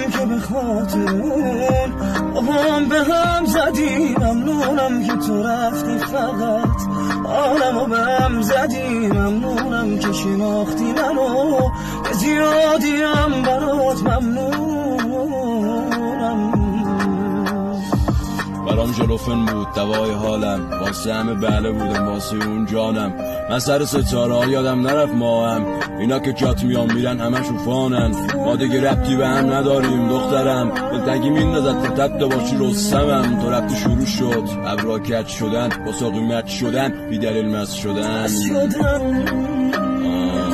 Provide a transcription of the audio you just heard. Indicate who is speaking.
Speaker 1: که به خاطر با هم به هم زدی، ممنونم که تو رفتی فقط حالمو به هم زدی، ممنونم که شناختی منو که زیادیم برات ممنونم.
Speaker 2: برام ژلوفن بود دوای حالم، واسه همه بله بودم واسه اون جانم. من سر ستاره ها یادم نرفت ما هم، اینا که جات میان میرن همشون فانن. ما دیگه ربطی به هم نداریم دخترم، دلتنگی میندازد که تبت باشی رستمم. تو ربطی شروع شد ابرا کج شدن، با ساقی مچ شدن، بی دلیل مست شدن.